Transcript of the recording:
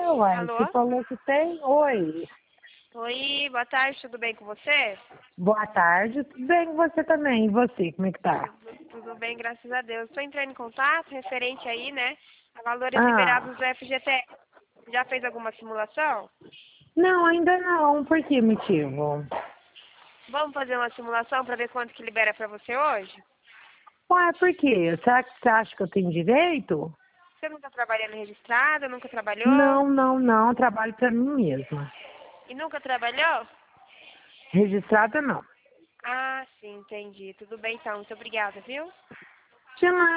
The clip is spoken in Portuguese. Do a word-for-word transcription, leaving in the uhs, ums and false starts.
uai. Alô? Você falou que tem? Oi. Oi, boa tarde, tudo bem com você? Boa tarde. Tudo bem com você também? E você, como é que tá? Tudo, tudo bem, graças a Deus. Estou entrando em contato referente aí, né, a valores Ah, liberados do F G T S. Já fez alguma simulação? não, ainda não. Por que motivo? Vamos fazer uma simulação para ver quanto que libera para você hoje? Ué, por quê? Será que você acha que eu tenho direito? Você não está trabalhando registrado, nunca trabalhou? Não, não, não. Trabalho pra mim mesma. E nunca trabalhou? Registrada, não. Ah, sim, entendi. Tudo bem então, muito obrigada, viu? De nada.